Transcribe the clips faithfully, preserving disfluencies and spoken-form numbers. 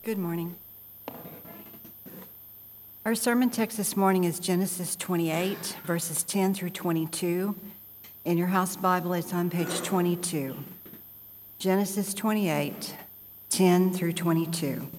Good morning. Our sermon text this morning is Genesis twenty-eight, verses ten through twenty-two. In your house Bible, it's on page twenty-two. Genesis twenty-eight, ten through twenty-two.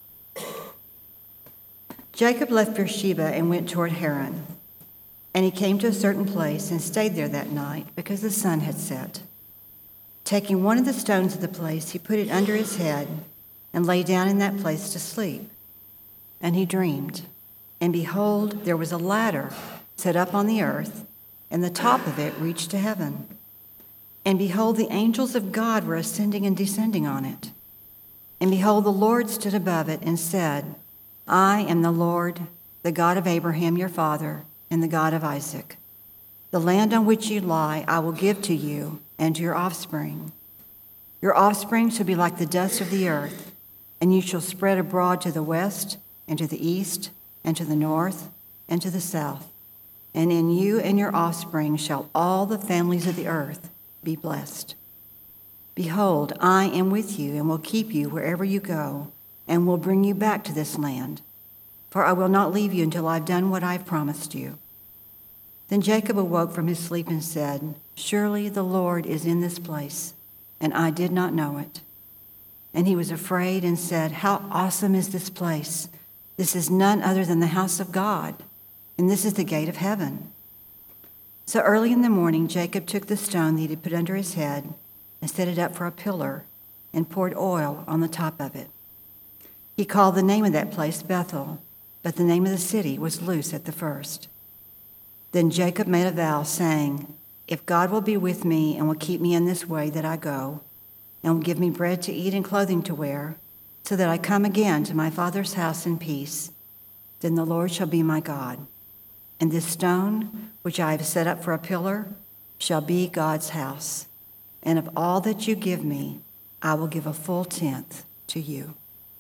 Jacob left Beersheba and went toward Haran. And he came to a certain place and stayed there that night because the sun had set. Taking one of the stones of the place, he put it under his head and lay down in that place to sleep. And he dreamed, and behold, there was a ladder set up on the earth, and the top of it reached to heaven. And behold, the angels of God were ascending and descending on it. And behold, the Lord stood above it and said, I am the Lord, the God of Abraham your father, and the God of Isaac. The land on which you lie I will give to you and to your offspring. Your offspring shall be like the dust of the earth, and you shall spread abroad to the west, and to the east, and to the north, and to the south. And in you and your offspring shall all the families of the earth be blessed. Behold, I am with you, and will keep you wherever you go, and will bring you back to this land. For I will not leave you until I've done what I've promised you. Then Jacob awoke from his sleep and said, Surely the Lord is in this place, and I did not know it. And he was afraid and said, How awesome is this place! This is none other than the house of God, and this is the gate of heaven. So early in the morning, Jacob took the stone that he had put under his head and set it up for a pillar and poured oil on the top of it. He called the name of that place Bethel, but the name of the city was Luz at the first. Then Jacob made a vow, saying, If God will be with me and will keep me in this way that I go, and will give me bread to eat and clothing to wear, so that I come again to my father's house in peace, then the Lord shall be my God. And this stone, which I have set up for a pillar, shall be God's house. And of all that you give me, I will give a full tenth to you.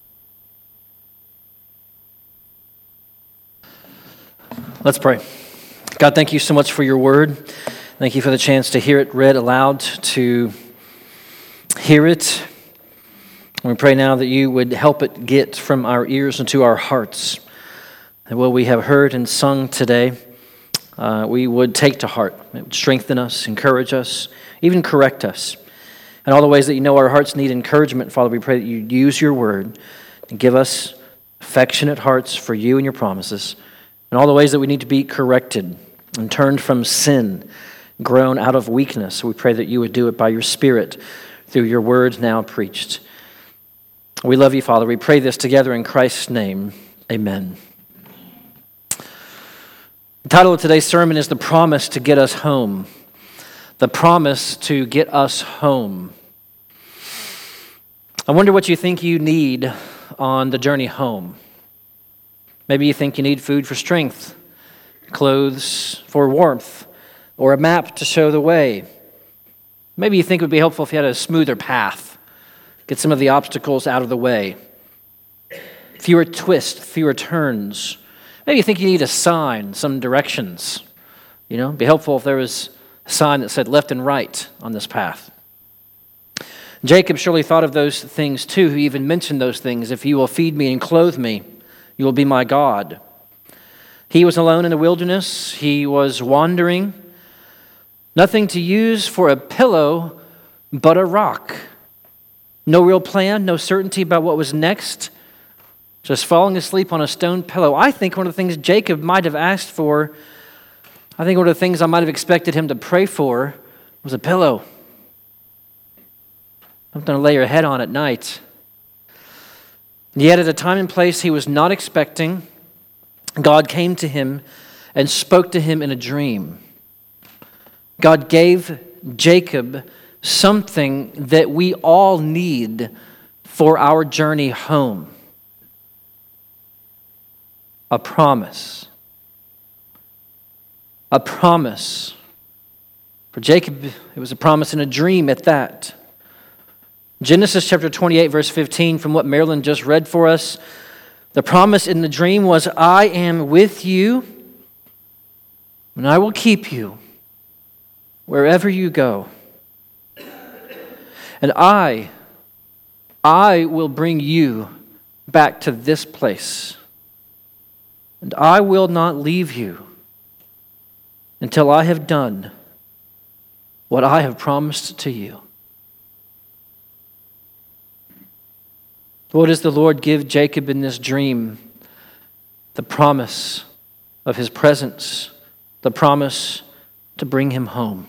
Let's pray. God, thank you so much for your word. Thank you for the chance to hear it read aloud, to hear it. And we pray now that you would help it get from our ears into our hearts. And what we have heard and sung today, uh, we would take to heart. It would strengthen us, encourage us, even correct us. And all the ways that you know our hearts need encouragement, Father, we pray that you use your word and give us affectionate hearts for you and your promises. And all the ways that we need to be corrected and turned from sin, grown out of weakness. We pray that you would do it by your Spirit through your word now preached. We love you, Father. We pray this together in Christ's name. Amen. The title of today's sermon is The Promise to Get Us Home. The Promise to Get Us Home. I wonder what you think you need on the journey home. Maybe you think you need food for strength, clothes for warmth, or a map to show the way. Maybe you think it would be helpful if you had a smoother path, get some of the obstacles out of the way. Fewer twists, fewer turns. Maybe you think you need a sign, some directions. You know, it'd be helpful if there was a sign that said left and right on this path. Jacob surely thought of those things too. He even mentioned those things. If you will feed me and clothe me, you will be my God. He was alone in the wilderness. He was wandering. Nothing to use for a pillow but a rock. No real plan, no certainty about what was next. Just falling asleep on a stone pillow. I think one of the things Jacob might have asked for, I think one of the things I might have expected him to pray for was a pillow. Something to lay your head on at night. Yet at a time and place he was not expecting, God came to him and spoke to him in a dream. God gave Jacob something that we all need for our journey home. A promise. A promise. For Jacob, it was a promise in a dream at that. Genesis chapter twenty-eight, verse fifteen, from what Marilyn just read for us, the promise in the dream was, I am with you, and I will keep you wherever you go. And I, I will bring you back to this place, and I will not leave you until I have done what I have promised to you. What does the Lord give Jacob in this dream? The promise of his presence, the promise to bring him home.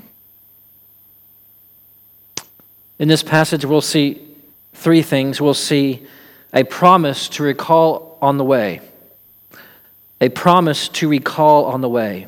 In this passage, we'll see three things. We'll see a promise to recall on the way. A promise to recall on the way.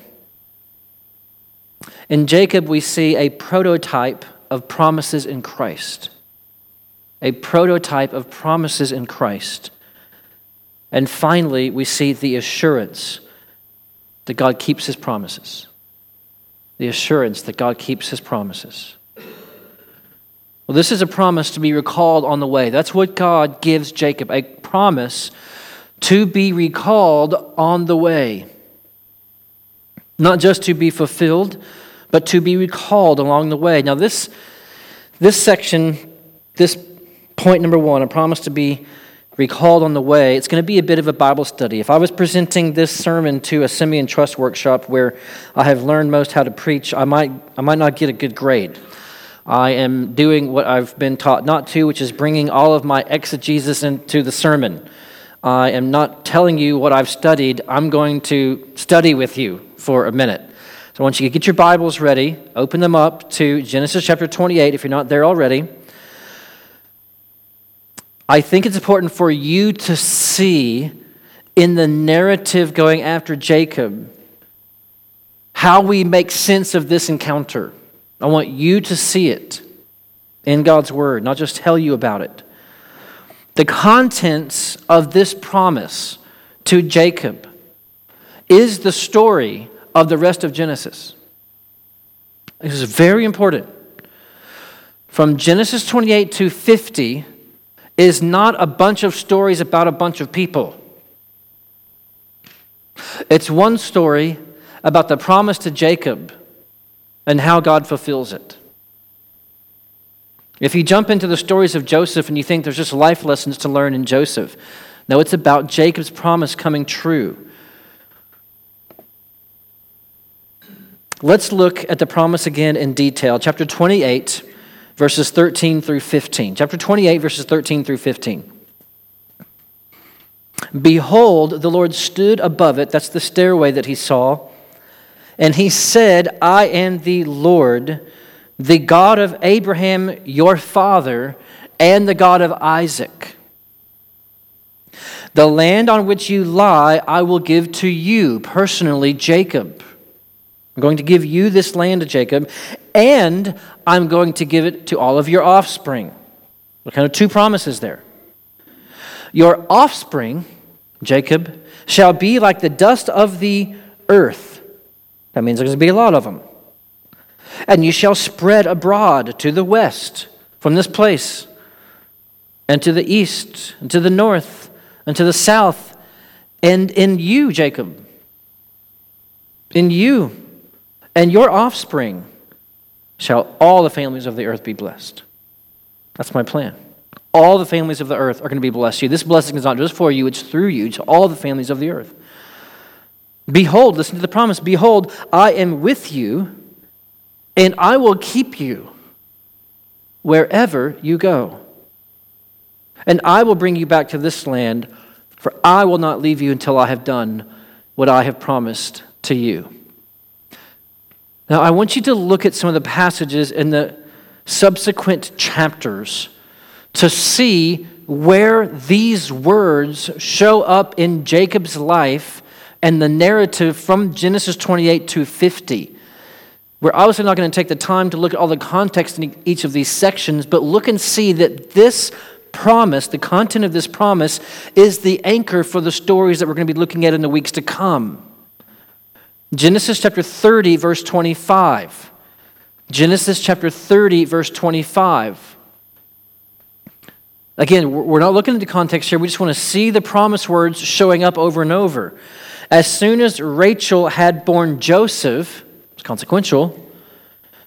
In Jacob, we see a prototype of promises in Christ. A prototype of promises in Christ. And finally, we see the assurance that God keeps his promises. The assurance that God keeps his promises. Well, this is a promise to be recalled on the way. That's what God gives Jacob, a promise to be recalled on the way. Not just to be fulfilled, but to be recalled along the way. Now this, this section, this point number one, a promise to be recalled on the way, it's going to be a bit of a Bible study. If I was presenting this sermon to a Simeon Trust workshop where I have learned most how to preach, I might, I might not get a good grade. I am doing what I've been taught not to, which is bringing all of my exegesis into the sermon. I am not telling you what I've studied. I'm going to study with you for a minute. So I want you to get your Bibles ready, open them up to Genesis chapter twenty-eight if you're not there already. I think it's important for you to see in the narrative going after Jacob how we make sense of this encounter. I want you to see it in God's Word, not just tell you about it. The contents of this promise to Jacob is the story of the rest of Genesis. This is very important. From Genesis twenty-eight to fifty is not a bunch of stories about a bunch of people. It's one story about the promise to Jacob and how God fulfills it. If you jump into the stories of Joseph and you think there's just life lessons to learn in Joseph, no, it's about Jacob's promise coming true. Let's look at the promise again in detail. Chapter twenty-eight, verses thirteen through fifteen. Chapter twenty-eight, verses thirteen through fifteen. Behold, the Lord stood above it. That's the stairway that he saw. And he said, I am the Lord, the God of Abraham, your father, and the God of Isaac. The land on which you lie, I will give to you, personally, Jacob. I'm going to give you this land, Jacob, and I'm going to give it to all of your offspring. What kind of two promises there? Your offspring, Jacob, shall be like the dust of the earth. That means there's going to be a lot of them. And you shall spread abroad to the west from this place, and to the east, and to the north, and to the south. And in you, Jacob, in you and your offspring shall all the families of the earth be blessed. That's my plan. All the families of the earth are going to be blessed. You. This blessing is not just for you, it's through you to all the families of the earth. Behold, listen to the promise. Behold, I am with you, and I will keep you wherever you go. And I will bring you back to this land, for I will not leave you until I have done what I have promised to you. Now, I want you to look at some of the passages in the subsequent chapters to see where these words show up in Jacob's life and the narrative from Genesis twenty-eight to fifty. We're obviously not going to take the time to look at all the context in each of these sections, but look and see that this promise, the content of this promise, is the anchor for the stories that we're going to be looking at in the weeks to come. Genesis chapter thirty, verse twenty-five. Genesis chapter thirty, verse twenty-five. Again, we're not looking at the context here. We just want to see the promise words showing up over and over. As soon as Rachel had borne Joseph, it's consequential,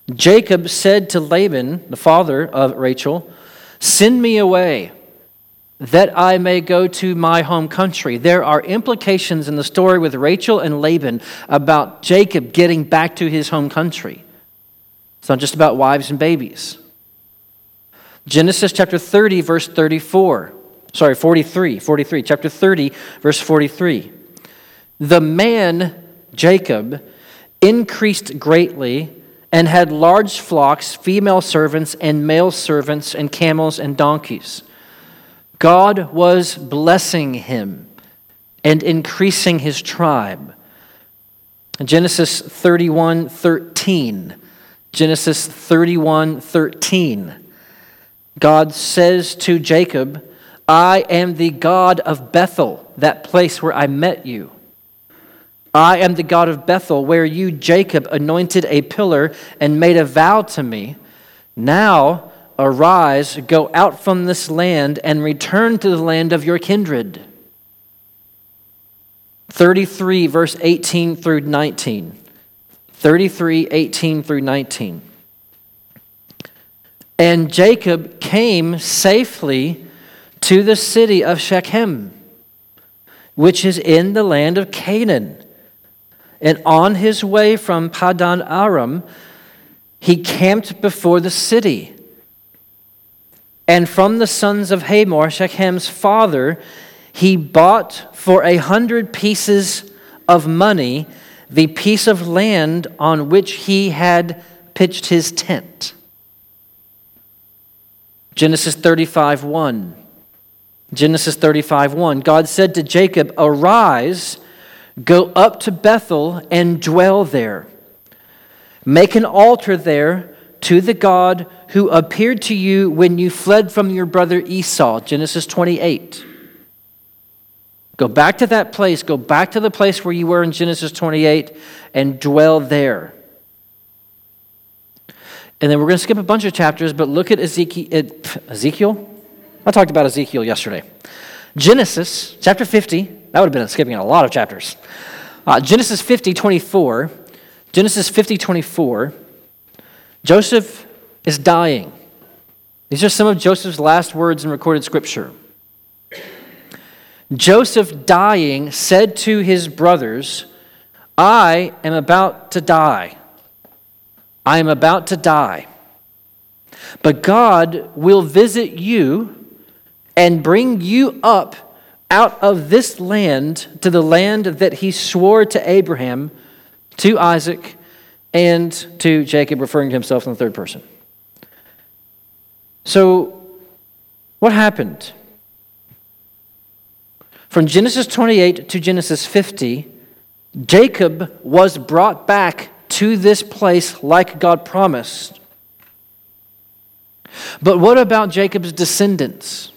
Jacob said to Laban, the father of Rachel, send me away, that I may go to my home country. There are implications in the story with Rachel and Laban about Jacob getting back to his home country. It's not just about wives and babies. Genesis chapter thirty, verse thirty-four. Sorry, forty-three. forty-three. Chapter thirty, verse forty-three. The man, Jacob, increased greatly and had large flocks, female servants and male servants, and camels and donkeys. God was blessing him and increasing his tribe. Genesis thirty-one thirteen. Genesis thirty-one thirteen. God says to Jacob, I am the God of Bethel, that place where I met you. I am the God of Bethel, where you, Jacob, anointed a pillar and made a vow to me. Now arise, go out from this land, and return to the land of your kindred. thirty-three, verse eighteen through nineteen. thirty-three, eighteen through nineteen. And Jacob came safely to the city of Shechem, which is in the land of Canaan. And on his way from Padan Aram, he camped before the city. And from the sons of Hamor, Shechem's father, he bought for a hundred pieces of money the piece of land on which he had pitched his tent. Genesis thirty-five one. Genesis thirty-five one. God said to Jacob, arise, go up to Bethel and dwell there. Make an altar there to the God who appeared to you when you fled from your brother Esau. Genesis twenty-eight. Go back to that place. Go back to the place where you were in Genesis twenty-eight and dwell there. And then we're going to skip a bunch of chapters, but look at Ezekiel. Ezekiel? I talked about Ezekiel yesterday. Genesis chapter fifty. That would have been skipping a lot of chapters. Uh, Genesis fifty twenty-four. Genesis fifty twenty-four. Joseph is dying. These are some of Joseph's last words in recorded scripture. Joseph, dying, said to his brothers, I am about to die. I am about to die. But God will visit you and bring you up out of this land to the land that he swore to Abraham, to Isaac, and to Jacob, referring to himself in the third person. So, what happened? From Genesis twenty-eight to Genesis fifty, Jacob was brought back to this place like God promised. But what about Jacob's descendants?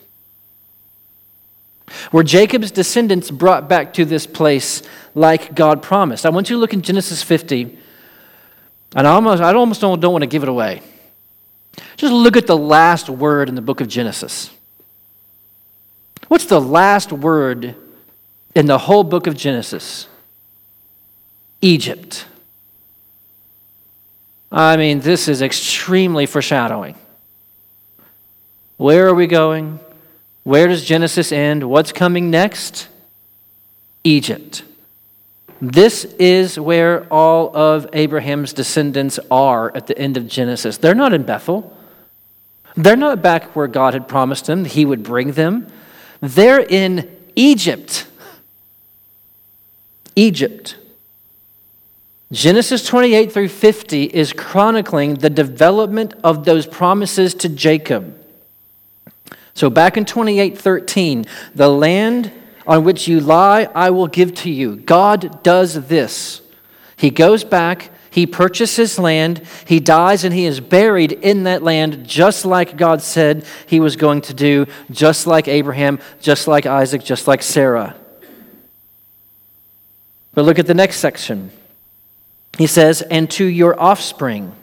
Were Jacob's descendants brought back to this place like God promised? I want you to look in Genesis fifty, and I almost, I almost don't, don't want to give it away. Just look at the last word in the book of Genesis. What's the last word in the whole book of Genesis? Egypt. I mean, this is extremely foreshadowing. Where are we going? Where does Genesis end? What's coming next? Egypt. This is where all of Abraham's descendants are at the end of Genesis. They're not in Bethel. They're not back where God had promised them he would bring them. They're in Egypt. Egypt. Genesis twenty-eight through fifty is chronicling the development of those promises to Jacob. So back in twenty-eight thirteen, the land on which you lie, I will give to you. God does this. He goes back, he purchases land, he dies, and he is buried in that land just like God said he was going to do, just like Abraham, just like Isaac, just like Sarah. But look at the next section. He says, and to your offspring.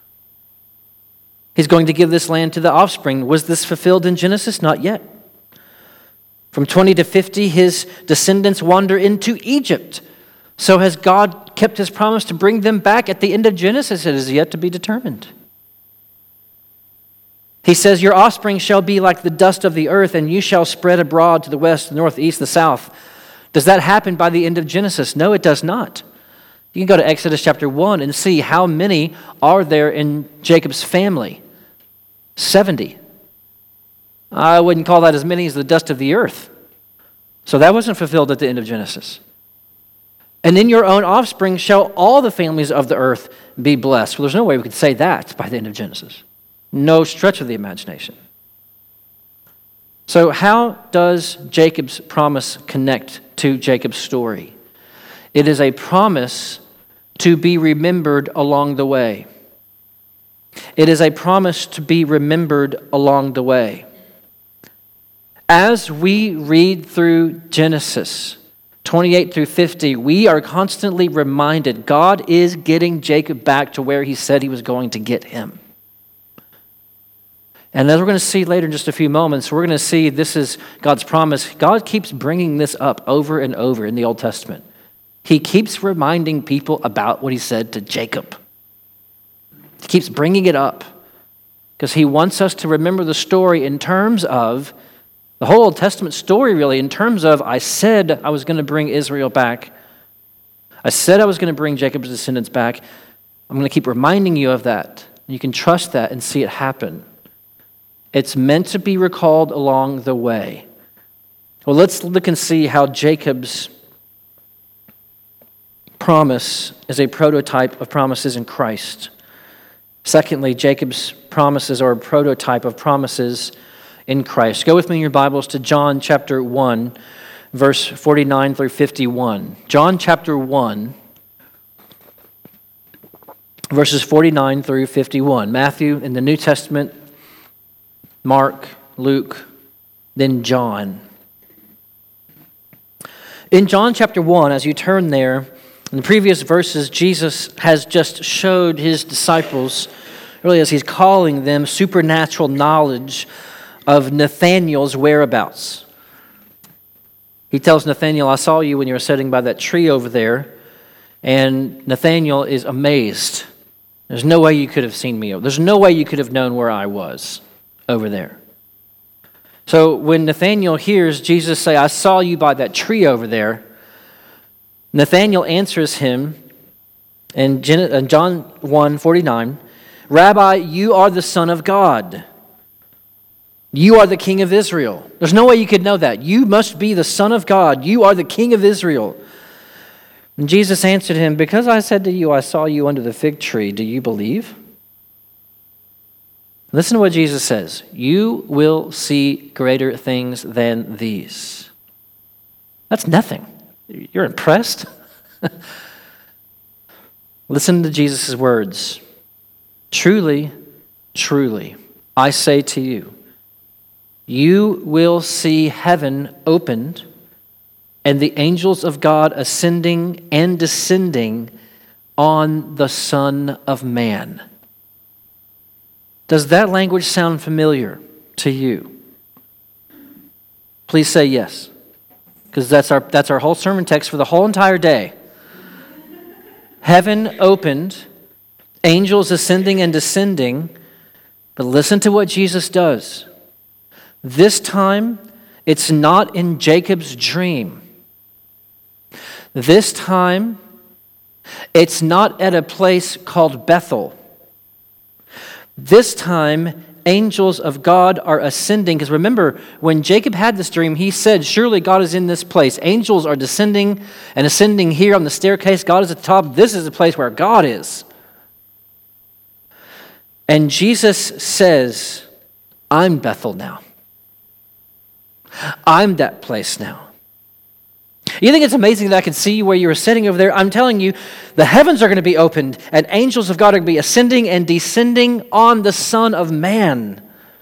He's going to give this land to the offspring. Was this fulfilled in Genesis? Not yet. From twenty to fifty, his descendants wander into Egypt. So has God kept his promise to bring them back at the end of Genesis? It is yet to be determined. He says, your offspring shall be like the dust of the earth, and you shall spread abroad to the west, the north, the east, the south. Does that happen by the end of Genesis? No, it does not. You can go to Exodus chapter one and see how many are there in Jacob's family. seventy. I wouldn't call that as many as the dust of the earth. So that wasn't fulfilled at the end of Genesis. And in your own offspring shall all the families of the earth be blessed. Well, there's no way we could say that by the end of Genesis. No stretch of the imagination. So how does Jacob's promise connect to Jacob's story? It is a promise to be remembered along the way. It is a promise to be remembered along the way. As we read through Genesis twenty-eight through fifty, we are constantly reminded God is getting Jacob back to where he said he was going to get him. And as we're going to see later in just a few moments, we're going to see this is God's promise. God keeps bringing this up over and over in the Old Testament. He keeps reminding people about what he said to Jacob. He keeps bringing it up because he wants us to remember the story in terms of the whole Old Testament story, really, in terms of I said I was going to bring Israel back. I said I was going to bring Jacob's descendants back. I'm going to keep reminding you of that. You can trust that and see it happen. It's meant to be recalled along the way. Well, let's look and see how Jacob's promise is a prototype of promises in Christ. Secondly, Jacob's promises are a prototype of promises in Christ. Go with me in your Bibles to John chapter one, verse forty-nine through fifty-one. John chapter one, verses forty-nine through fifty-one. Matthew in the New Testament, Mark, Luke, then John. In John chapter one, as you turn there, in the previous verses, Jesus has just showed his disciples, really as he's calling them, supernatural knowledge of Nathanael's whereabouts. He tells Nathanael, I saw you when you were sitting by that tree over there, and Nathanael is amazed. There's no way you could have seen me. There's no way you could have known where I was over there. So when Nathanael hears Jesus say, I saw you by that tree over there, Nathanael answers him in John one forty-nine, Rabbi, you are the Son of God. You are the King of Israel. There's no way you could know that. You must be the Son of God. You are the King of Israel. And Jesus answered him, because I said to you, I saw you under the fig tree, do you believe? Listen to what Jesus says. You will see greater things than these. That's nothing. You're impressed? Listen to Jesus' words. Truly, truly, I say to you, you will see heaven opened and the angels of God ascending and descending on the Son of Man. Does that language sound familiar to you? Please say yes, because that's our, that's our whole sermon text for the whole entire day. Heaven opened, angels ascending and descending, but listen to what Jesus does. This time, it's not in Jacob's dream. This time, it's not at a place called Bethel. This time, angels of God are ascending. Because remember, when Jacob had this dream, he said, surely God is in this place. Angels are descending and ascending here on the staircase. God is at the top. This is the place where God is. And Jesus says, I'm Bethel now. I'm that place now. You think it's amazing that I could see you where you were sitting over there? I'm telling you, the heavens are going to be opened and angels of God are going to be ascending and descending on the Son of Man.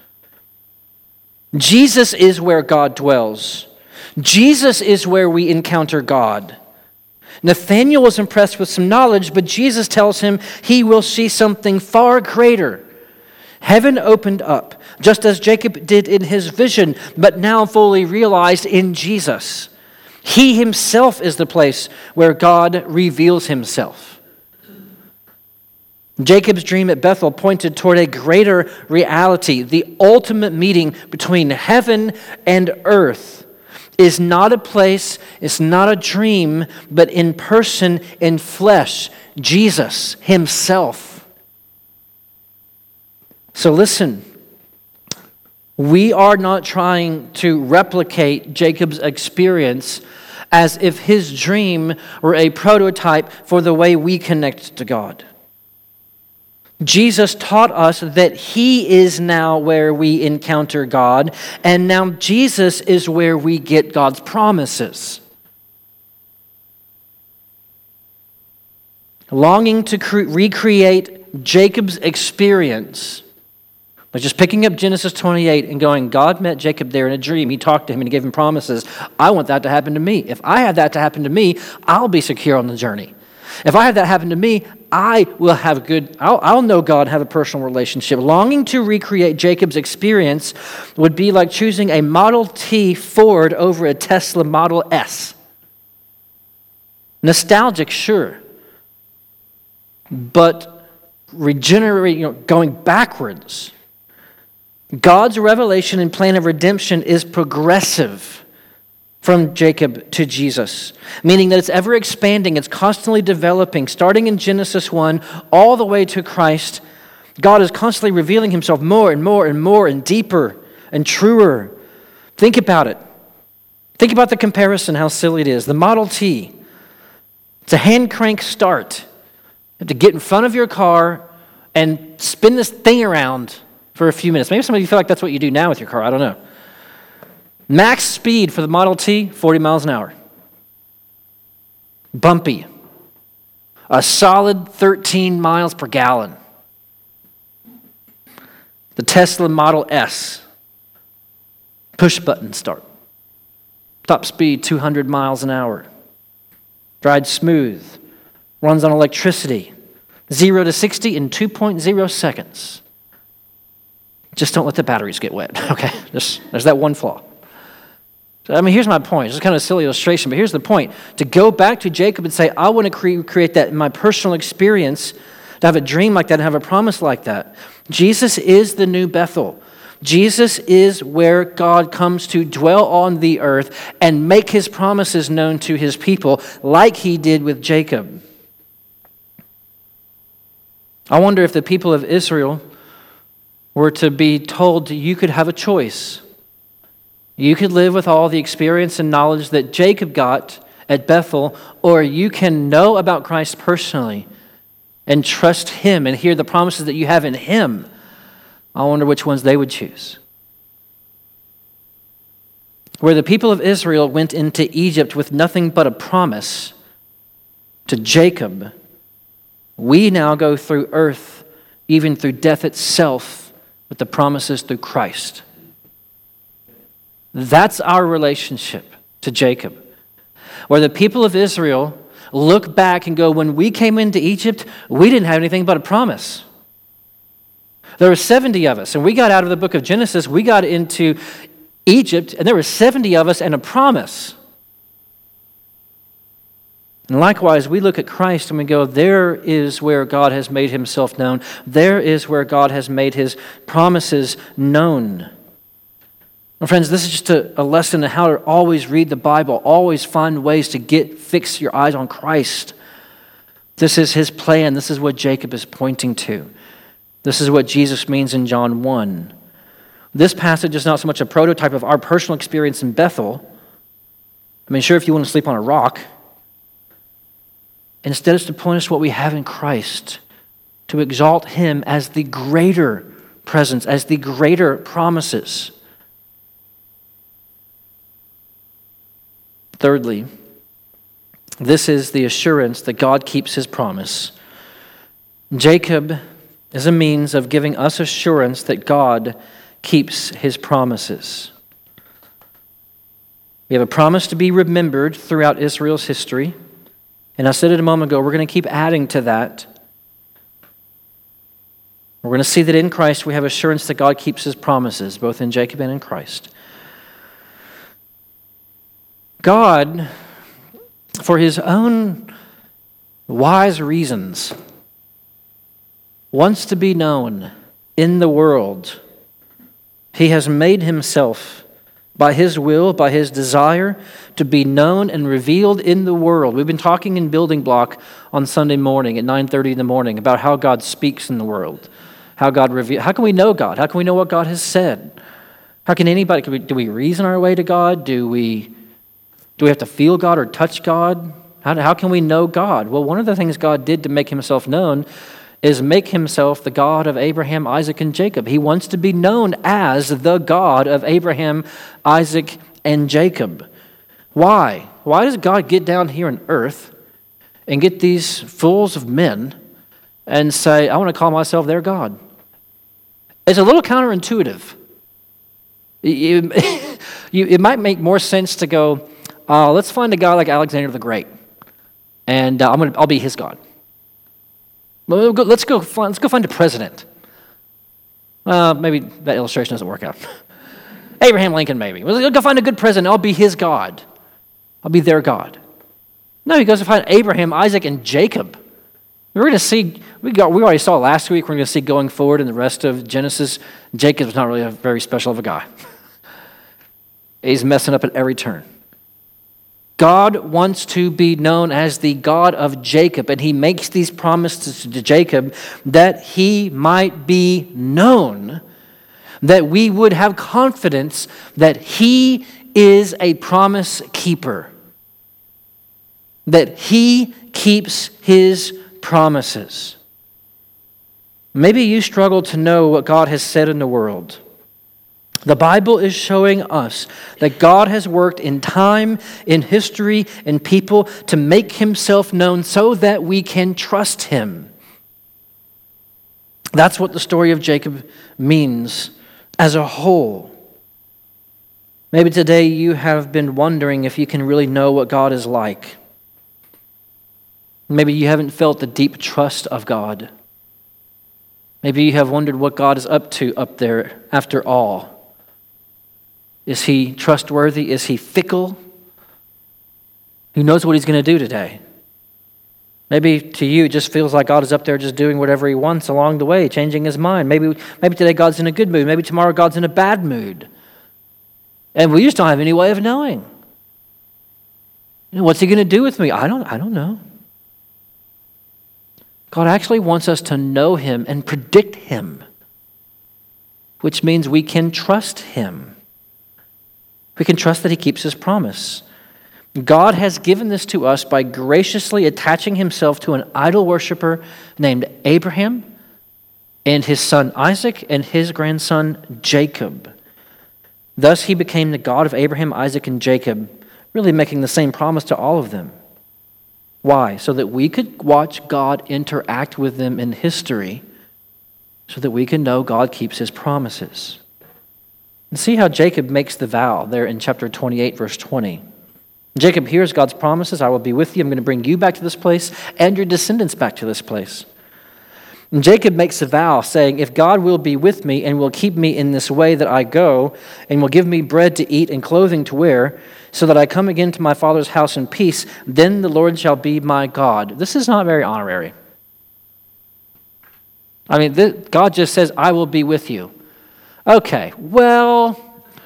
Jesus is where God dwells. Jesus is where we encounter God. Nathanael was impressed with some knowledge, but Jesus tells him he will see something far greater. Heaven opened up, just as Jacob did in his vision, but now fully realized in Jesus. He himself is the place where God reveals himself. Jacob's dream at Bethel pointed toward a greater reality. The ultimate meeting between heaven and earth is not a place, it's not a dream, but in person, in flesh, Jesus himself. So listen, we are not trying to replicate Jacob's experience as if his dream were a prototype for the way we connect to God. Jesus taught us that he is now where we encounter God, and now Jesus is where we get God's promises. Longing to cre- recreate Jacob's experience, like just picking up Genesis twenty-eight and going, God met Jacob there in a dream. He talked to him and he gave him promises. I want that to happen to me. If I have that to happen to me, I'll be secure on the journey. If I have that happen to me, I will have good, I'll, I'll know God and have a personal relationship. Longing to recreate Jacob's experience would be like choosing a Model T Ford over a Tesla Model S. Nostalgic, sure. But regenerate, you know, going backwards. God's revelation and plan of redemption is progressive from Jacob to Jesus, meaning that it's ever expanding, it's constantly developing, starting in Genesis one all the way to Christ. God is constantly revealing himself more and more and more and deeper and truer. Think about it. Think about the comparison, how silly it is. The Model T, it's a hand crank start. You have to get in front of your car and spin this thing around for a few minutes. Maybe some of you feel like that's what you do now with your car. I don't know. Max speed for the Model T, forty miles an hour. Bumpy. A solid thirteen miles per gallon. The Tesla Model S, push button start. Top speed, two hundred miles an hour. Drives smooth. Runs on electricity. zero to sixty in two point zero seconds. Just don't let the batteries get wet, okay? Just, there's that one flaw. So, I mean, here's my point. It's kind of a silly illustration, but here's the point. To go back to Jacob and say, I want to cre- create that in my personal experience, to have a dream like that and have a promise like that. Jesus is the new Bethel. Jesus is where God comes to dwell on the earth and make his promises known to his people like he did with Jacob. I wonder if the people of Israel were to be told you could have a choice. You could live with all the experience and knowledge that Jacob got at Bethel, or you can know about Christ personally and trust him and hear the promises that you have in him. I wonder which ones they would choose. Where the people of Israel went into Egypt with nothing but a promise to Jacob, we now go through earth, even through death itself, with the promises through Christ. That's our relationship to Jacob. Where the people of Israel look back and go, when we came into Egypt, we didn't have anything but a promise. There were seventy of us, and we got out of the book of Genesis, we got into Egypt, and there were seventy of us and a promise. And likewise, we look at Christ and we go, there is where God has made himself known. There is where God has made his promises known. Well, friends, this is just a, a lesson in how to always read the Bible, always find ways to get fix your eyes on Christ. This is his plan. This is what Jacob is pointing to. This is what Jesus means in John one. This passage is not so much a prototype of our personal experience in Bethel. I mean, sure, if you want to sleep on a rock. Instead, it's to point us to what we have in Christ, to exalt him as the greater presence, as the greater promises. Thirdly, this is the assurance that God keeps his promise. Jacob is a means of giving us assurance that God keeps his promises. We have a promise to be remembered throughout Israel's history. And I said it a moment ago, we're going to keep adding to that. We're going to see that in Christ we have assurance that God keeps his promises, both in Jacob and in Christ. God, for his own wise reasons, wants to be known in the world. He has made himself by his will, by his desire, to be known and revealed in the world. We've been talking in Building Block on Sunday morning at nine thirty in the morning about how God speaks in the world, how God reveals. How can we know God? How can we know what God has said? How can anybody, can we, do we reason our way to God? Do we, do we have to feel God or touch God? How, how can we know God? Well, one of the things God did to make himself known is make himself the God of Abraham, Isaac, and Jacob. He wants to be known as the God of Abraham, Isaac, and Jacob. Why? Why does God get down here on earth and get these fools of men and say, I want to call myself their God? It's a little counterintuitive. It, it might make more sense to go, uh, let's find a guy like Alexander the Great, and uh, I'm gonna, I'll be his God. Let's go find, let's go find a president. Uh, maybe that illustration doesn't work out. Abraham Lincoln, maybe. Let's go find a good president. I'll be his God. I'll be their God. No, he goes to find Abraham, Isaac, and Jacob. We're going to see, we got, we already saw last week, we're going to see going forward in the rest of Genesis, Jacob's not really a very special of a guy. He's messing up at every turn. God wants to be known as the God of Jacob, and he makes these promises to Jacob that he might be known, that we would have confidence that he is a promise keeper, that he keeps his promises. Maybe you struggle to know what God has said in the world. The Bible is showing us that God has worked in time, in history, in people to make himself known so that we can trust him. That's what the story of Jacob means as a whole. Maybe today you have been wondering if you can really know what God is like. Maybe you haven't felt the deep trust of God. Maybe you have wondered what God is up to up there after all. Is he trustworthy? Is he fickle? Who knows what he's going to do today? Maybe to you it just feels like God is up there just doing whatever he wants along the way, changing his mind. Maybe, maybe today God's in a good mood. Maybe tomorrow God's in a bad mood. And we just don't have any way of knowing. You know, what's he going to do with me? I don't, I don't know. God actually wants us to know him and predict him, which means we can trust him. We can trust that he keeps his promise. God has given this to us by graciously attaching himself to an idol worshiper named Abraham and his son Isaac and his grandson Jacob. Thus he became the God of Abraham, Isaac, and Jacob, really making the same promise to all of them. Why? So that we could watch God interact with them in history, so that we can know God keeps his promises. And see how Jacob makes the vow there in chapter twenty-eight, verse twenty. Jacob hears God's promises. I will be with you. I'm going to bring you back to this place and your descendants back to this place. And Jacob makes a vow saying, if God will be with me and will keep me in this way that I go and will give me bread to eat and clothing to wear so that I come again to my father's house in peace, then the Lord shall be my God. This is not very honorary. I mean, this, God just says, I will be with you. Okay, well,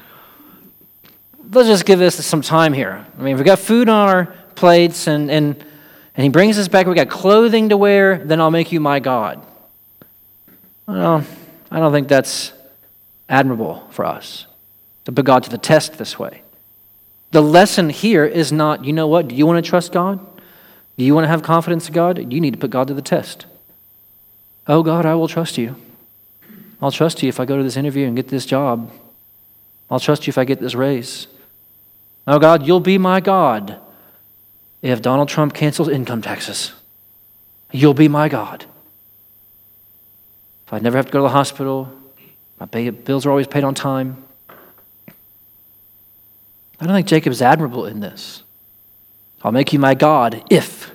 let's just give this some time here. I mean, we've got food on our plates, and, and, and he brings us back. We've got clothing to wear, then I'll make you my God. Well, I don't think that's admirable for us to put God to the test this way. The lesson here is not, you know what, do you want to trust God? Do you want to have confidence in God? You need to put God to the test. Oh, God, I will trust you. I'll trust you if I go to this interview and get this job. I'll trust you if I get this raise. Oh, God, you'll be my God if Donald Trump cancels income taxes. You'll be my God. If I never have to go to the hospital, my bills are always paid on time. I don't think Jacob's admirable in this. I'll make you my God if.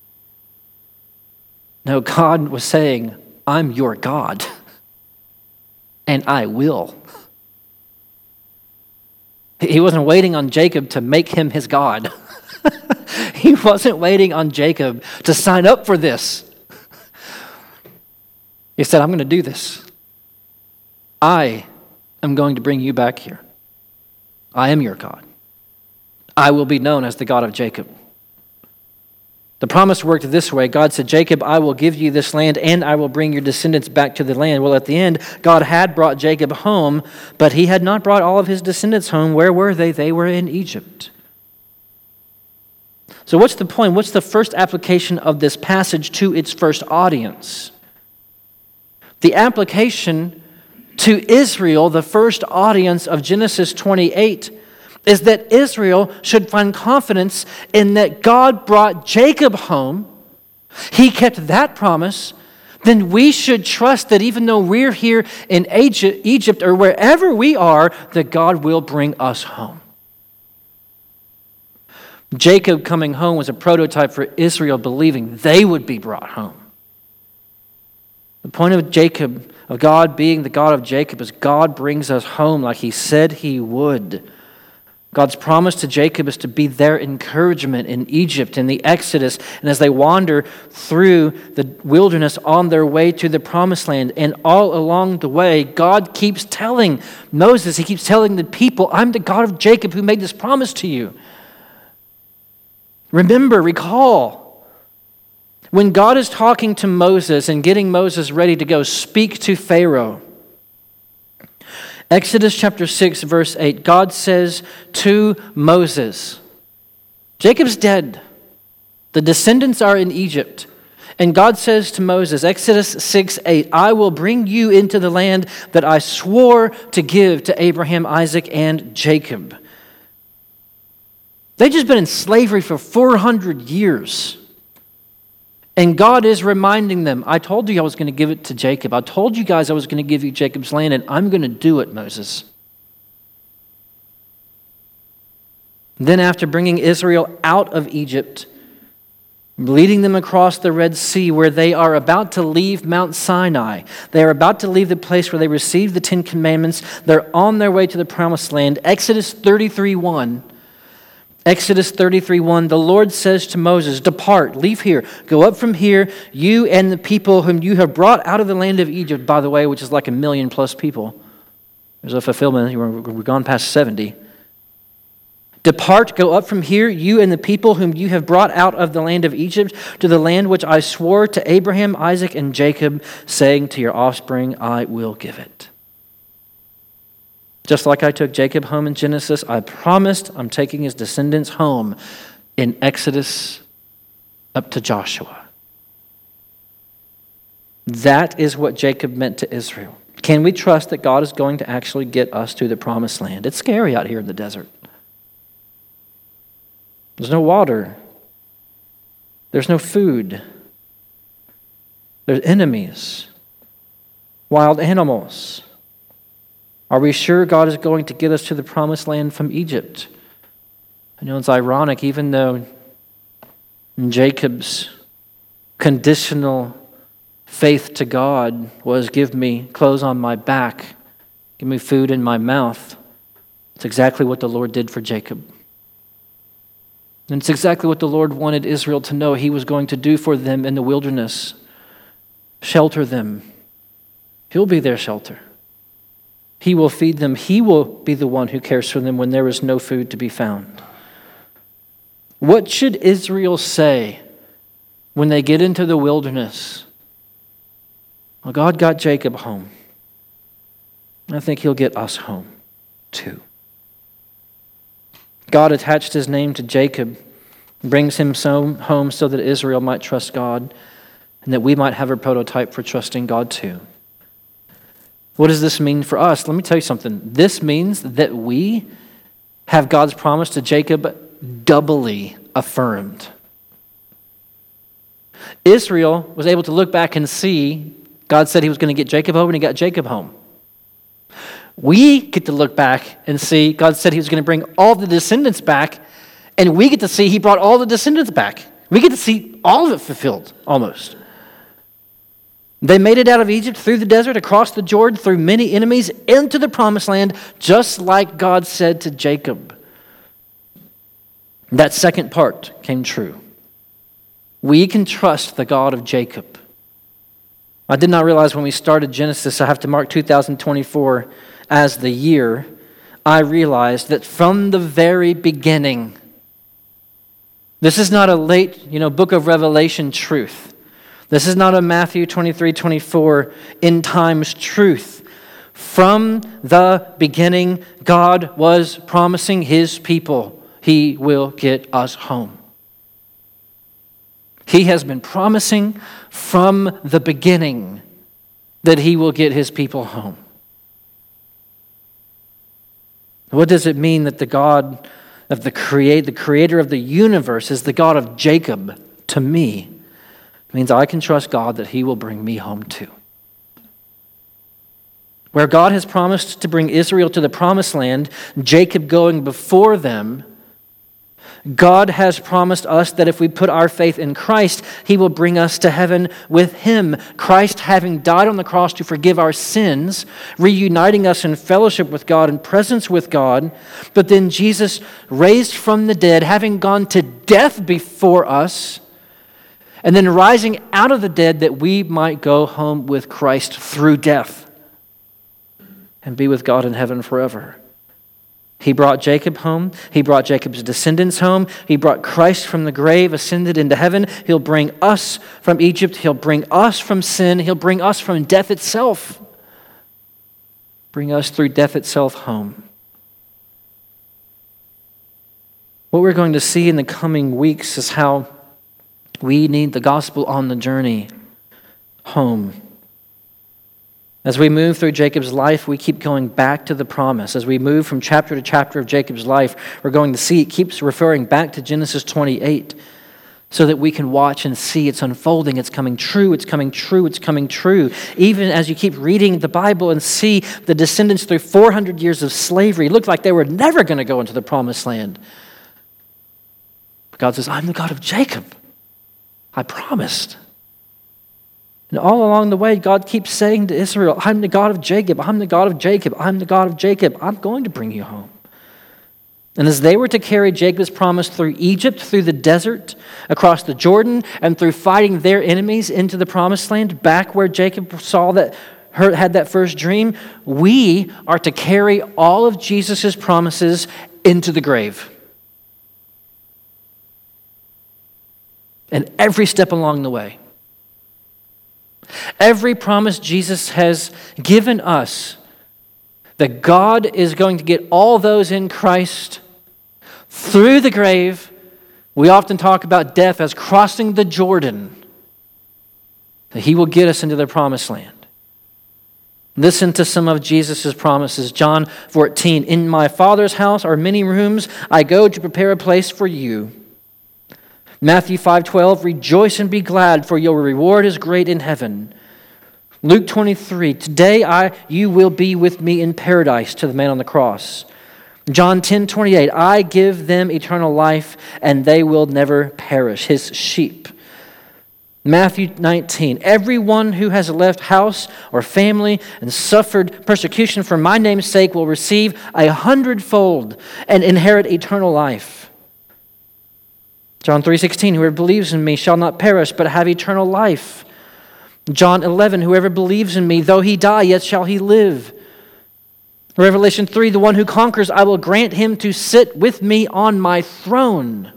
No, God was saying, I'm your God. And I will. He wasn't waiting on Jacob to make him his God. He wasn't waiting on Jacob to sign up for this. He said, I'm going to do this. I am going to bring you back here. I am your God. I will be known as the God of Jacob. The promise worked this way. God said, Jacob, I will give you this land and I will bring your descendants back to the land. Well, at the end, God had brought Jacob home, but he had not brought all of his descendants home. Where were they? They were in Egypt. So what's the point? What's the first application of this passage to its first audience? The application to Israel, the first audience of Genesis twenty-eight, is that Israel should find confidence in that God brought Jacob home. He kept that promise. Then we should trust that even though we're here in Egypt or wherever we are, that God will bring us home. Jacob coming home was a prototype for Israel believing they would be brought home. The point of Jacob, of God being the God of Jacob, is God brings us home like he said he would. God's promise to Jacob is to be their encouragement in Egypt, in the Exodus, and as they wander through the wilderness on their way to the promised land. And all along the way, God keeps telling Moses, he keeps telling the people, I'm the God of Jacob who made this promise to you. Remember, recall, when God is talking to Moses and getting Moses ready to go speak to Pharaoh, Exodus chapter six, verse eight, God says to Moses, Jacob's dead. The descendants are in Egypt. And God says to Moses, Exodus six, eight, I will bring you into the land that I swore to give to Abraham, Isaac, and Jacob. They've just been in slavery for four hundred years. And God is reminding them, I told you I was going to give it to Jacob. I told you guys I was going to give you Jacob's land, and I'm going to do it, Moses. Then after bringing Israel out of Egypt, leading them across the Red Sea where they are about to leave Mount Sinai, they are about to leave the place where they received the Ten Commandments. They're on their way to the Promised Land. Exodus thirty-three one. Exodus thirty-three one, the Lord says to Moses, depart, leave here, go up from here, you and the people whom you have brought out of the land of Egypt, by the way, which is like a million plus people. There's a fulfillment, we're gone past seventy. Depart, go up from here, you and the people whom you have brought out of the land of Egypt, to the land which I swore to Abraham, Isaac, and Jacob, saying to your offspring, I will give it. Just like I took Jacob home in Genesis, I promised I'm taking his descendants home in Exodus up to Joshua. That is what Jacob meant to Israel. Can we trust that God is going to actually get us to the Promised Land? It's scary out here in the desert. There's no water. There's no food. There's enemies, wild animals. Are we sure God is going to get us to the Promised Land from Egypt? I know it's ironic, even though Jacob's conditional faith to God was, give me clothes on my back, give me food in my mouth. It's exactly what the Lord did for Jacob. And it's exactly what the Lord wanted Israel to know he was going to do for them in the wilderness. Shelter them. He'll be their shelter. He will feed them. He will be the one who cares for them when there is no food to be found. What should Israel say when they get into the wilderness? Well, God got Jacob home. I think he'll get us home too. God attached his name to Jacob, brings him so home so that Israel might trust God and that we might have a prototype for trusting God too. What does this mean for us? Let me tell you something. This means that we have God's promise to Jacob doubly affirmed. Israel was able to look back and see God said he was going to get Jacob home, and he got Jacob home. We get to look back and see God said he was going to bring all the descendants back, and we get to see he brought all the descendants back. We get to see all of it fulfilled, almost. They made it out of Egypt, through the desert, across the Jordan, through many enemies, into the Promised Land, just like God said to Jacob. That second part came true. We can trust the God of Jacob. I did not realize when we started Genesis, I have to mark two thousand twenty-four as the year. I realized that from the very beginning, this is not a late, you know, book of Revelation truth. This is not a Matthew twenty-three, twenty-four end times truth. From the beginning, God was promising his people, he will get us home. He has been promising from the beginning that he will get his people home. What does it mean that the God of the create, the creator of the universe is the God of Jacob to me? It means I can trust God that he will bring me home too. Where God has promised to bring Israel to the promised land, Jacob going before them, God has promised us that if we put our faith in Christ, he will bring us to heaven with him. Christ having died on the cross to forgive our sins, reuniting us in fellowship with God and presence with God. But then Jesus raised from the dead, having gone to death before us, and then rising out of the dead that we might go home with Christ through death and be with God in heaven forever. He brought Jacob home. He brought Jacob's descendants home. He brought Christ from the grave, ascended into heaven. He'll bring us from Egypt. He'll bring us from sin. He'll bring us from death itself. Bring us through death itself home. What we're going to see in the coming weeks is how we need the gospel on the journey home. As we move through Jacob's life, we keep going back to the promise. As we move from chapter to chapter of Jacob's life, we're going to see it keeps referring back to Genesis twenty-eight so that we can watch and see it's unfolding. It's coming true. It's coming true. It's coming true. Even as you keep reading the Bible and see the descendants through four hundred years of slavery, it looked like they were never going to go into the promised land. But God says, I'm the God of Jacob. I promised. And all along the way, God keeps saying to Israel, I'm the God of Jacob, I'm the God of Jacob, I'm the God of Jacob, I'm going to bring you home. And as they were to carry Jacob's promise through Egypt, through the desert, across the Jordan, and through fighting their enemies into the promised land, back where Jacob saw that, had that first dream, we are to carry all of Jesus' promises into the grave. And every step along the way. Every promise Jesus has given us that God is going to get all those in Christ through the grave. We often talk about death as crossing the Jordan, that he will get us into the promised land. Listen to some of Jesus' promises. John fourteen, in my Father's house are many rooms. I go to prepare a place for you. Matthew five twelve, rejoice and be glad, for your reward is great in heaven. Luke twenty-three, today I you will be with me in paradise, to the man on the cross. John ten twenty-eight, I give them eternal life, and they will never perish, his sheep. Matthew nineteen, everyone who has left house or family and suffered persecution for my name's sake will receive a hundredfold and inherit eternal life. John three sixteen, whoever believes in me shall not perish, but have eternal life. John eleven, whoever believes in me, though he die, yet shall he live. Revelation three, the one who conquers, I will grant him to sit with me on my throne.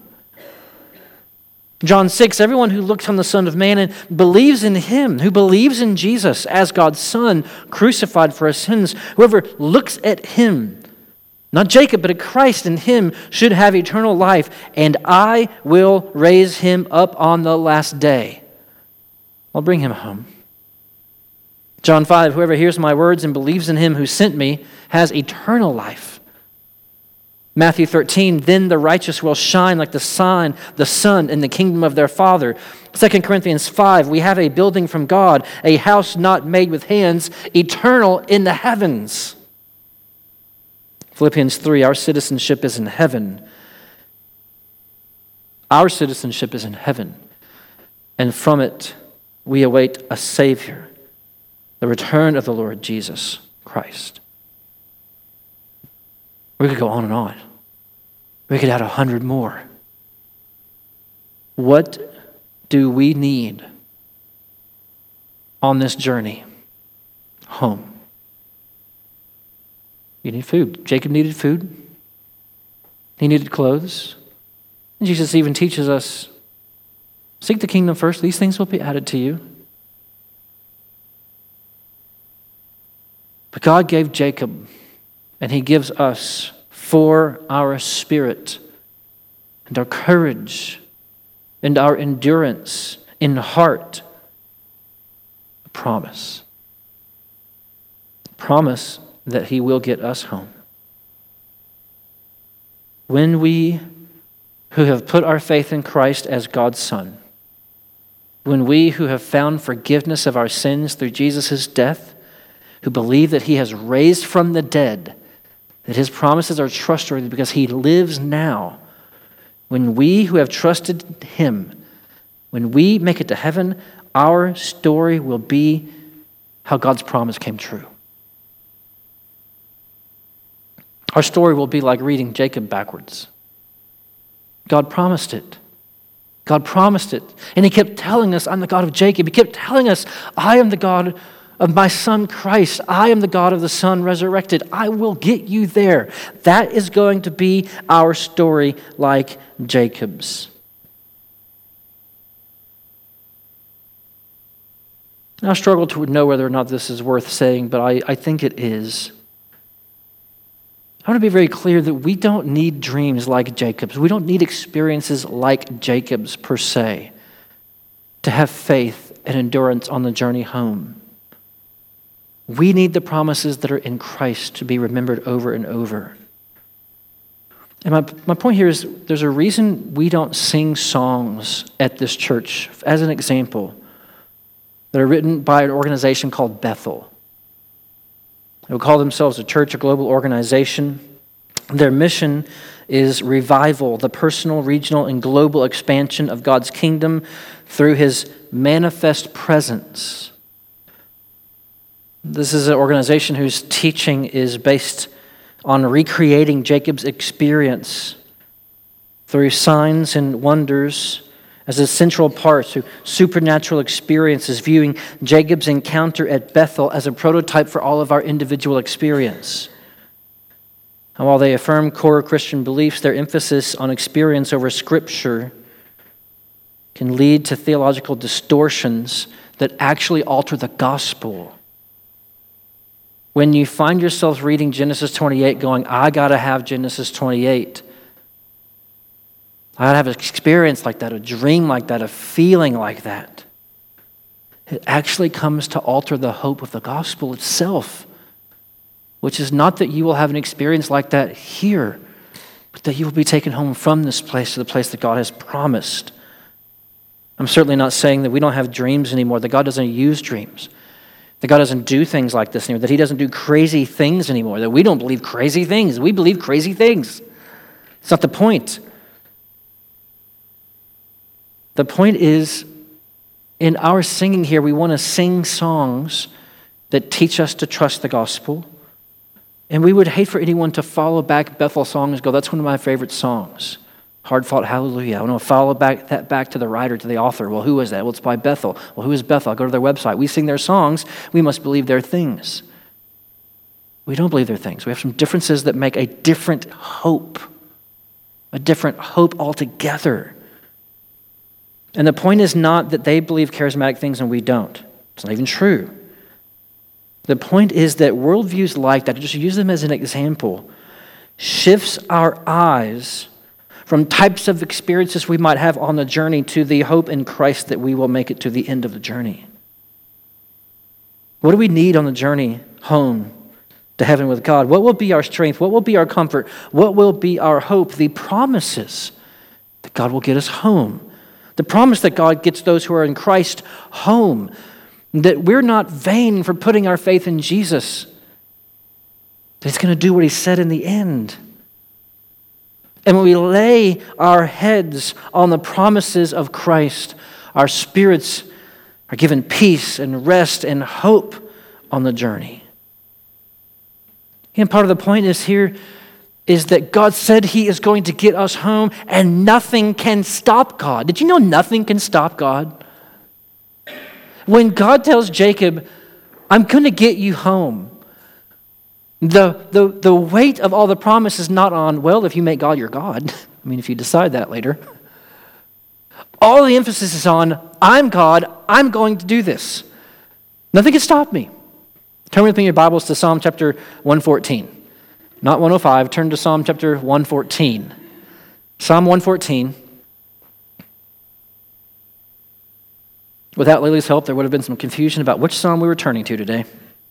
John six, everyone who looks on the Son of Man and believes in him, who believes in Jesus as God's Son, crucified for our sins, whoever looks at him, not Jacob, but at Christ in him, should have eternal life, and I will raise him up on the last day. I'll bring him home. John five, whoever hears my words and believes in him who sent me has eternal life. Matthew thirteen, then the righteous will shine like the sun, the sun in the kingdom of their Father. Second Corinthians five, we have a building from God, a house not made with hands, eternal in the heavens. Philippians three, our citizenship is in heaven. Our citizenship is in heaven. And from it, we await a Savior, the return of the Lord Jesus Christ. We could go on and on. We could add a hundred more. What do we need on this journey home. You need food. Jacob needed food. He needed clothes. And Jesus even teaches us, seek the kingdom first. These things will be added to you. But God gave Jacob, and he gives us for our spirit and our courage and our endurance in heart, a promise. A promise that he will get us home. When we who have put our faith in Christ as God's Son, when we who have found forgiveness of our sins through Jesus' death, who believe that he has raised from the dead, that his promises are trustworthy because he lives now, when we who have trusted him, when we make it to heaven, our story will be how God's promise came true. Our story will be like reading Jacob backwards. God promised it. God promised it. And he kept telling us, I'm the God of Jacob. He kept telling us, I am the God of my son Christ. I am the God of the Son resurrected. I will get you there. That is going to be our story like Jacob's. I struggle to know whether or not this is worth saying, but I, I think it is. I want to be very clear that we don't need dreams like Jacob's. We don't need experiences like Jacob's per se to have faith and endurance on the journey home. We need the promises that are in Christ to be remembered over and over. And my, my point here is there's a reason we don't sing songs at this church, as an example, that are written by an organization called Bethel. They would call themselves a church, a global organization. Their mission is revival, the personal, regional, and global expansion of God's kingdom through his manifest presence. This is an organization whose teaching is based on recreating Jacob's experience through signs and wonders as a central part to supernatural experiences, viewing Jacob's encounter at Bethel as a prototype for all of our individual experience. And while they affirm core Christian beliefs, their emphasis on experience over Scripture can lead to theological distortions that actually alter the gospel. When you find yourself reading Genesis twenty-eight going, I got to have Genesis twenty-eight. I gotta have an experience like that, a dream like that, a feeling like that. It actually comes to alter the hope of the gospel itself, which is not that you will have an experience like that here, but that you will be taken home from this place to the place that God has promised. I'm certainly not saying that we don't have dreams anymore, that God doesn't use dreams, that God doesn't do things like this anymore, that he doesn't do crazy things anymore, that we don't believe crazy things. We believe crazy things. It's not the point. The point is, in our singing here, we want to sing songs that teach us to trust the gospel. And we would hate for anyone to follow back Bethel songs and go, that's one of my favorite songs. Hard Fought Hallelujah. I want to follow back that back to the writer, to the author. Well, who is that? Well, it's by Bethel. Well, who is Bethel? I'll go to their website. We sing their songs. We must believe their things. We don't believe their things. We have some differences that make a different hope. A different hope altogether. And the point is not that they believe charismatic things and we don't. It's not even true. The point is that worldviews like that, just use them as an example, shifts our eyes from types of experiences we might have on the journey to the hope in Christ that we will make it to the end of the journey. What do we need on the journey home to heaven with God? What will be our strength? What will be our comfort? What will be our hope? The promises that God will get us home. The promise that God gets those who are in Christ home. That we're not vain for putting our faith in Jesus. That he's going to do what he said in the end. And when we lay our heads on the promises of Christ, our spirits are given peace and rest and hope on the journey. And part of the point is here is that God said he is going to get us home and nothing can stop God. Did you know nothing can stop God? When God tells Jacob, I'm going to get you home, the, the, the weight of all the promise is not on, well, if you make God your God. I mean, if you decide that later. All the emphasis is on, I'm God, I'm going to do this. Nothing can stop me. Turn with me in your Bibles to Psalm chapter one fourteen. Not one oh five, turn to Psalm chapter one fourteen. Psalm one fourteen. Without Lily's help, there would have been some confusion about which psalm we were turning to today.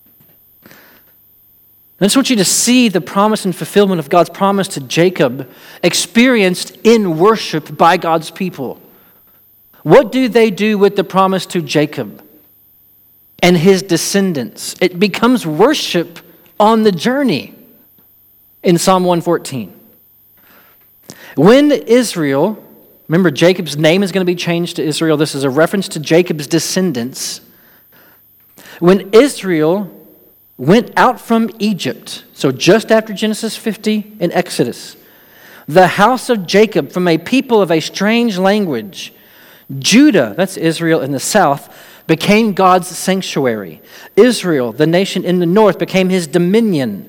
I just want you to see the promise and fulfillment of God's promise to Jacob experienced in worship by God's people. What do they do with the promise to Jacob and his descendants? It becomes worship on the journey in Psalm one fourteen. When Israel, remember Jacob's name is going to be changed to Israel. This is a reference to Jacob's descendants. When Israel went out from Egypt, so just after Genesis fifty and Exodus, the house of Jacob from a people of a strange language, Judah, that's Israel in the south, became God's sanctuary. Israel, the nation in the north, became his dominion.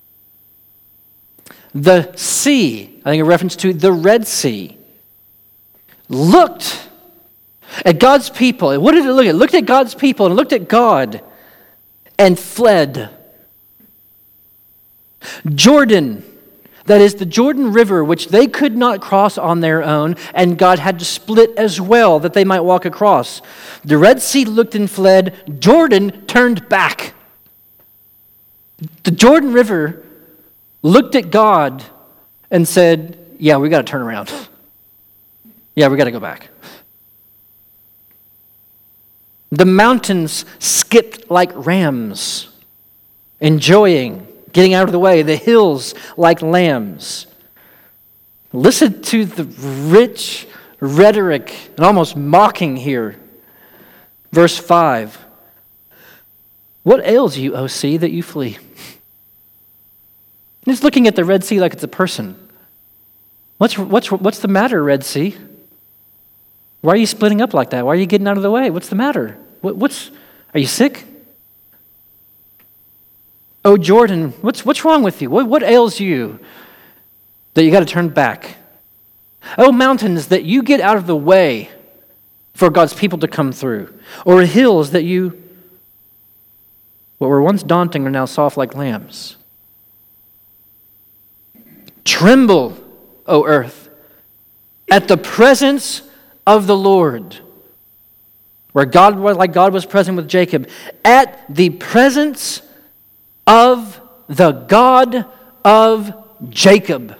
The sea, I think a reference to the Red Sea, looked at God's people. And what did it look at? It looked at God's people and looked at God and fled. Jordan, that is the Jordan River, which they could not cross on their own, and God had to split as well that they might walk across. The Red Sea looked and fled. Jordan turned back. The Jordan River looked at God and said, yeah, we got to turn around. Yeah, we got to go back. The mountains skipped like rams, enjoying getting out of the way. The hills like lambs. Listen to the rich rhetoric and almost mocking here. Verse five. What ails you, O sea, that you flee? He's looking at the Red Sea like it's a person. What's, what's, what's the matter, Red Sea? Why are you splitting up like that? Why are you getting out of the way? What's the matter? What, what's, are you sick? Oh, Jordan, what's, what's wrong with you? What, what ails you that you got to turn back? Oh, mountains, that you get out of the way for God's people to come through. Or hills that you, what were once daunting are now soft like lambs. Tremble, O earth, at the presence of the Lord. Where God was, like God was present with Jacob, at the presence of the God of Jacob,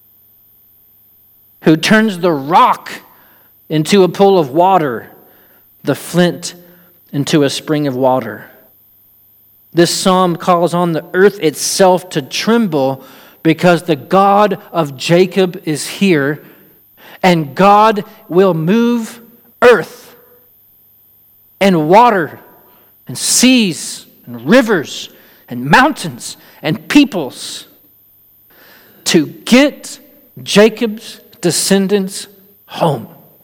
who turns the rock into a pool of water, the flint into a spring of water. This psalm calls on the earth itself to tremble because the God of Jacob is here, and God will move earth and water and seas and rivers and mountains and peoples to get Jacob's descendants home.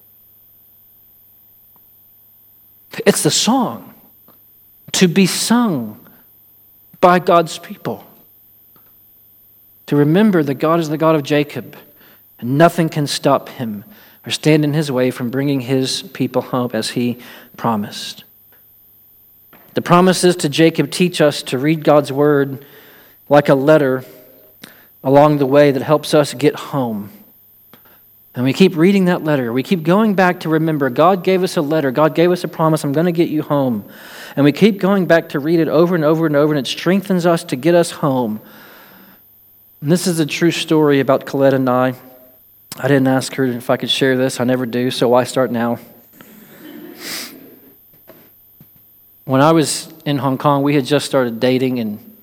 It's the song to be sung by God's people. To remember that God is the God of Jacob, and nothing can stop him or stand in his way from bringing his people home as he promised. The promises to Jacob teach us to read God's word like a letter along the way that helps us get home. And we keep reading that letter. We keep going back to remember God gave us a letter. God gave us a promise. I'm going to get you home. And we keep going back to read it over and over and over, and it strengthens us to get us home. And this is a true story about Colette and I. I didn't ask her if I could share this. I never do, so why start now? When I was in Hong Kong, we had just started dating, and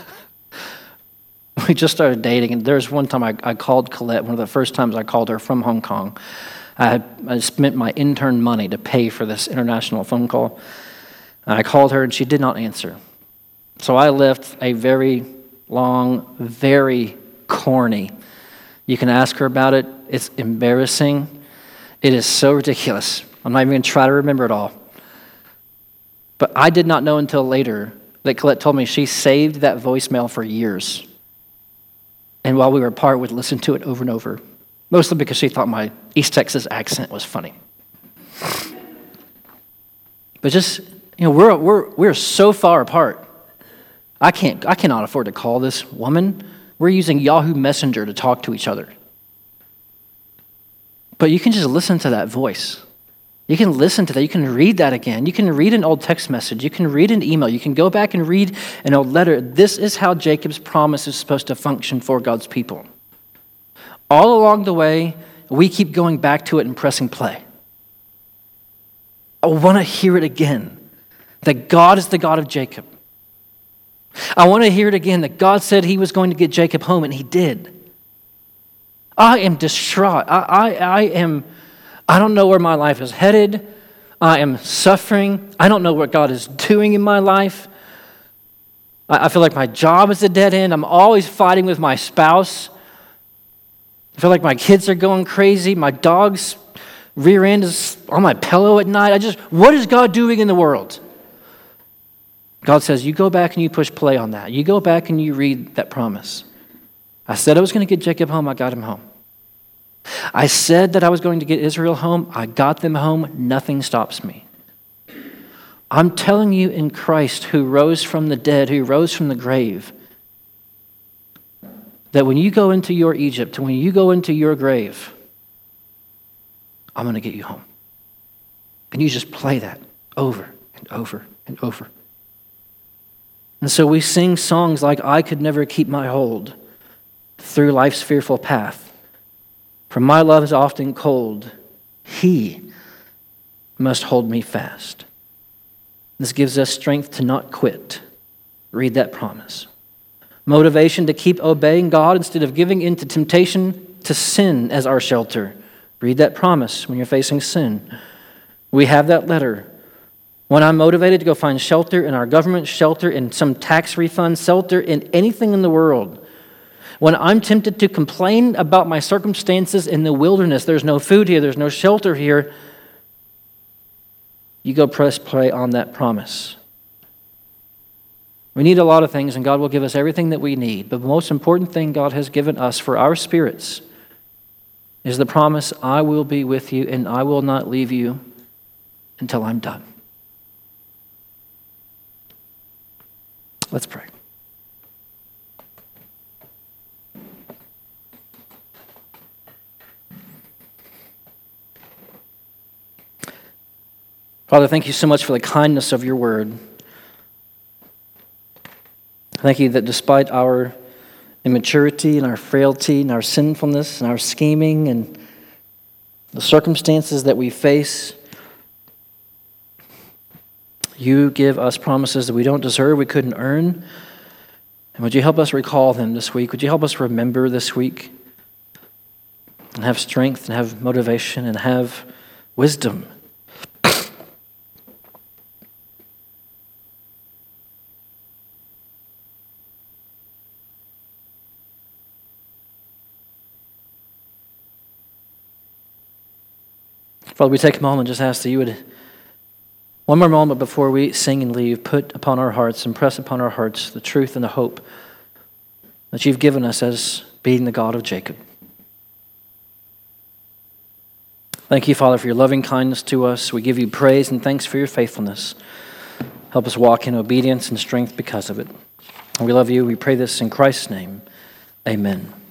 we just started dating. And there was one time I, I called Colette, one of the first times I called her from Hong Kong. I had I spent my intern money to pay for this international phone call. And I called her, and she did not answer. So I left a very long, very corny. You can ask her about it. It's embarrassing. It is so ridiculous. I'm not even going to try to remember it all. But I did not know until later that Colette told me she saved that voicemail for years. And while we were apart, would listen to it over and over, mostly because she thought my East Texas accent was funny. But just, you know, we're we're we're so far apart. I can't I cannot afford to call this woman. We're using Yahoo Messenger to talk to each other. But you can just listen to that voice. You can listen to that. You can read that again. You can read an old text message. You can read an email. You can go back and read an old letter. This is how Jacob's promise is supposed to function for God's people. All along the way, we keep going back to it and pressing play. I want to hear it again, that God is the God of Jacob. I want to hear it again, that God said he was going to get Jacob home, and he did. I am distraught. I, I, I am, I don't know where my life is headed. I am suffering. I don't know what God is doing in my life. I, I feel like my job is a dead end. I'm always fighting with my spouse. I feel like my kids are going crazy. My dog's rear end is on my pillow at night. I just, what is God doing in the world? God says, you go back and you push play on that. You go back and you read that promise. I said I was going to get Jacob home. I got him home. I said that I was going to get Israel home. I got them home. Nothing stops me. I'm telling you, in Christ, who rose from the dead, who rose from the grave, that when you go into your Egypt, when you go into your grave, I'm going to get you home. And you just play that over and over and over. And so we sing songs like, I could never keep my hold through life's fearful path. For my love is often cold. He must hold me fast. This gives us strength to not quit. Read that promise. Motivation to keep obeying God instead of giving in to temptation to sin as our shelter. Read that promise when you're facing sin. We have that letter. When I'm motivated to go find shelter in our government, shelter in some tax refund, shelter in anything in the world. When I'm tempted to complain about my circumstances in the wilderness, there's no food here, there's no shelter here, you go press play on that promise. We need a lot of things, and God will give us everything that we need. But the most important thing God has given us for our spirits is the promise, I will be with you and I will not leave you until I'm done. Let's pray. Father, thank you so much for the kindness of your word. Thank you that despite our immaturity and our frailty and our sinfulness and our scheming and the circumstances that we face, you give us promises that we don't deserve, we couldn't earn. And would you help us recall them this week? Would you help us remember this week and have strength and have motivation and have wisdom? Father, we take a moment and just ask that you would, one more moment before we sing and leave, put upon our hearts, impress upon our hearts the truth and the hope that you've given us as being the God of Jacob. Thank you, Father, for your loving kindness to us. We give you praise and thanks for your faithfulness. Help us walk in obedience and strength because of it. And we love you. We pray this in Christ's name. Amen.